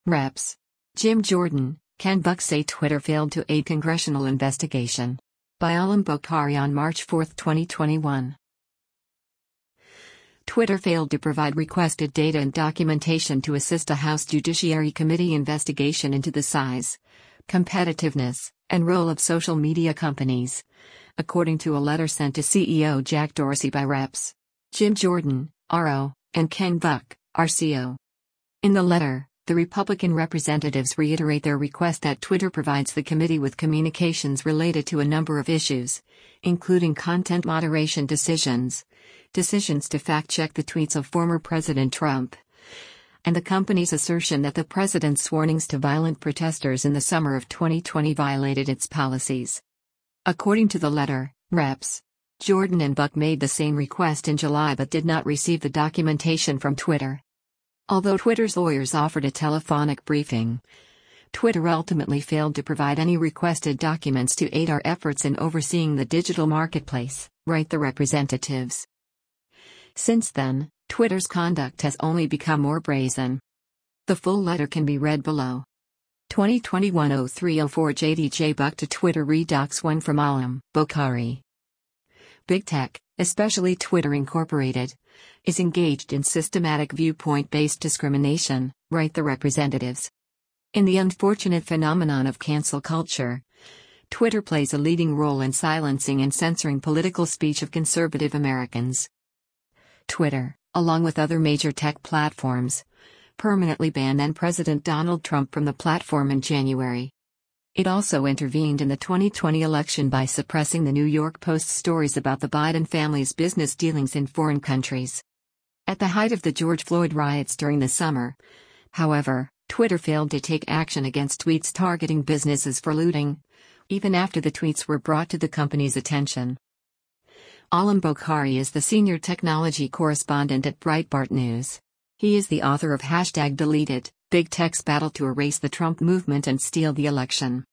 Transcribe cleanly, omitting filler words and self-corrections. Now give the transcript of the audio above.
Reps. Jim Jordan, Ken Buck say Twitter failed to aid congressional investigation. By Alam Bokhari on March 4, 2021. Twitter failed to provide requested data and documentation to assist a House Judiciary Committee investigation into the size, competitiveness, and role of social media companies, according to a letter sent to CEO Jack Dorsey by Reps. Jim Jordan, RO, and Ken Buck, RCO. In the letter, the Republican representatives reiterate their request that Twitter provides the committee with communications related to a number of issues, including content moderation decisions to fact-check the tweets of former President Trump, and the company's assertion that the president's warnings to violent protesters in the summer of 2020 violated its policies. According to the letter, Reps. Jordan and Buck made the same request in July but did not receive the documentation from Twitter. Although Twitter's lawyers offered a telephonic briefing, Twitter ultimately failed to provide any requested documents to aid our efforts in overseeing the digital marketplace, write the representatives. Since then, Twitter's conduct has only become more brazen. The full letter can be read below. 2021-03-04 JDJ Buck to Twitter Redox 1 from Alam Bokhari. Big Tech, especially Twitter Incorporated, is engaged in systematic viewpoint-based discrimination, write the representatives. In the unfortunate phenomenon of cancel culture, Twitter plays a leading role in silencing and censoring political speech of conservative Americans. Twitter, along with other major tech platforms, permanently banned then-President Donald Trump from the platform in January. It also intervened in the 2020 election by suppressing the New York Post's stories about the Biden family's business dealings in foreign countries. At the height of the George Floyd riots during the summer, however, Twitter failed to take action against tweets targeting businesses for looting, even after the tweets were brought to the company's attention. Alam Bokhari is the senior technology correspondent at Breitbart News. He is the author of #Deleted, Big Tech's Battle to Erase the Trump Movement and Steal the Election.